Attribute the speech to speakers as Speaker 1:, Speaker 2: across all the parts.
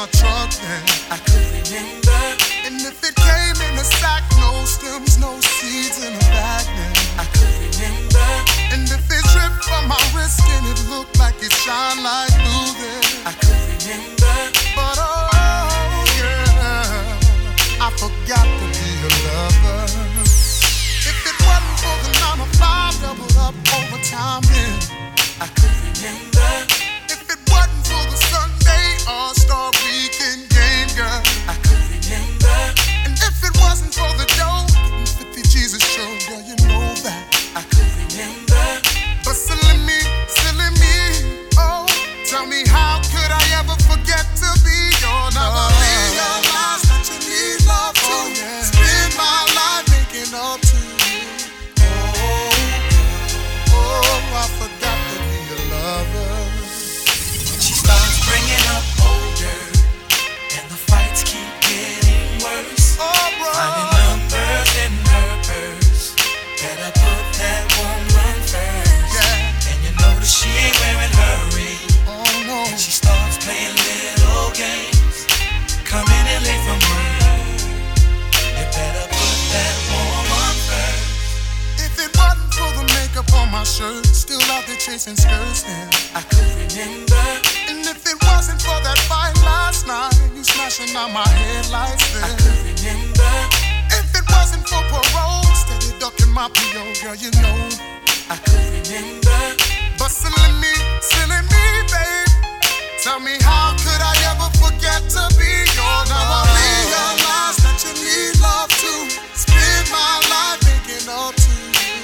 Speaker 1: my truck then.
Speaker 2: I could remember.
Speaker 1: And if it came in a sack, no stems, no seeds in a bag then.
Speaker 2: I could remember.
Speaker 1: And if it dripped from my wrist and it looked like it shined like blue then.
Speaker 2: I could remember.
Speaker 1: But oh yeah, I forgot to be a lover. If it wasn't for the 9 to 5 doubled up overtime then.
Speaker 2: I could remember.
Speaker 1: If it wasn't for the Sunday All-Star Weekend game, girl,
Speaker 2: I could remember.
Speaker 1: and if it wasn't for the dough, getting 50 Jesus show, girl, you know that.
Speaker 2: I could remember.
Speaker 1: But silly me, oh, tell me how could I ever forget to be your lover? Realize that you need love to spend my life making up to you. Oh, I forgot to be a lover.
Speaker 2: She starts bringing up older, and the fights keep getting worse.
Speaker 1: Oh, bro.
Speaker 2: Finding numbers in her purse. Better put that woman first.
Speaker 1: Yeah.
Speaker 2: And you notice she ain't wearing her ring.
Speaker 1: Oh, no.
Speaker 2: And she starts playing little games, coming in late from work. You better put that woman first.
Speaker 1: If it wasn't for the makeup on my shirt, still out there chasing skirts then.
Speaker 2: I could remember.
Speaker 1: And if it wasn't for that fight last night, you smashing out my headlights
Speaker 2: I
Speaker 1: then.
Speaker 2: could remember.
Speaker 1: If it wasn't for parole, steady ducking my PO, girl, you know.
Speaker 2: I could remember.
Speaker 1: But silly me, babe, tell me how could I ever forget to be your lover? Now I realize that you need love to spend my life making up to you.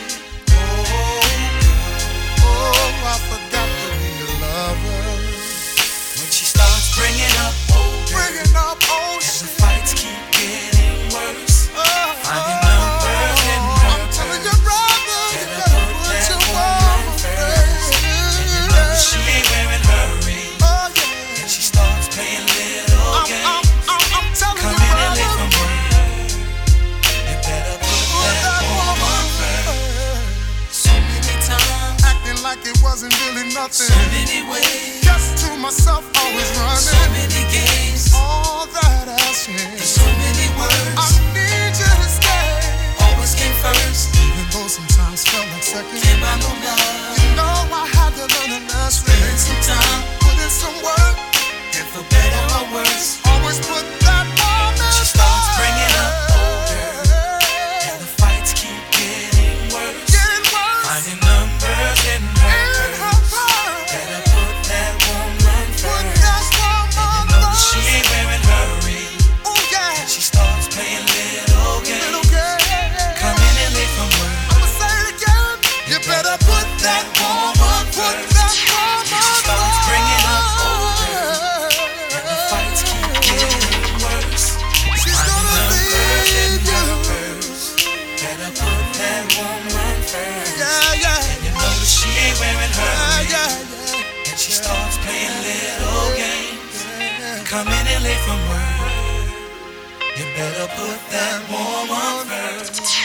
Speaker 1: Oh, I forgot to be a lover.
Speaker 2: When she starts bringing up older,
Speaker 1: Bringing up
Speaker 2: and
Speaker 1: old
Speaker 2: the
Speaker 1: shit.
Speaker 2: fights keep getting worse. Finding numbers in her
Speaker 1: I'm telling
Speaker 2: purse.
Speaker 1: you, brother, you better put your woman first.
Speaker 2: And you know she ain't wearing her ring.
Speaker 1: Oh, yeah.
Speaker 2: And she starts playing little games,
Speaker 1: I'm telling you,
Speaker 2: coming in late
Speaker 1: brother,
Speaker 2: from work. You better put that woman first. So many times,
Speaker 1: acting like it wasn't really nothing.
Speaker 2: so many ways,
Speaker 1: Just to myself, always
Speaker 2: so
Speaker 1: running.
Speaker 2: many games,
Speaker 1: All that has
Speaker 2: and
Speaker 1: changed.
Speaker 2: so many
Speaker 1: I
Speaker 2: words.
Speaker 1: need you to stay.
Speaker 2: Always came first.
Speaker 1: Even though sometimes felt like second.
Speaker 2: Can't buy no love.
Speaker 1: You know I had to learn a lesson.
Speaker 2: Spend some time,
Speaker 1: Put in some work.
Speaker 2: and for better or worse,
Speaker 1: Always put that woman
Speaker 2: she starts bringing up older, and the fights keep getting worse.
Speaker 1: Getting worse.
Speaker 2: Finding numbers in her
Speaker 1: In her
Speaker 2: purse.
Speaker 1: purse.
Speaker 2: Better put that woman
Speaker 1: Put
Speaker 2: first.
Speaker 1: that woman
Speaker 2: You know that she
Speaker 1: first.
Speaker 2: ain't wearing her ring.
Speaker 1: Oh yeah.
Speaker 2: And she starts playing little
Speaker 1: Little
Speaker 2: games,
Speaker 1: girl.
Speaker 2: coming in late from work.
Speaker 1: I'ma say it again. You better put that woman, put that woman
Speaker 2: She starts bringing up older, and the
Speaker 1: first.
Speaker 2: fights keep getting worse.
Speaker 1: She's
Speaker 2: Finding
Speaker 1: gonna
Speaker 2: numbers in
Speaker 1: leave
Speaker 2: her
Speaker 1: you.
Speaker 2: purse. Better put that woman first.
Speaker 1: Yeah, yeah.
Speaker 2: And you know that she ain't wearing her ring.
Speaker 1: Yeah.
Speaker 2: And she starts playing little games, coming in late from work. You better put that woman first.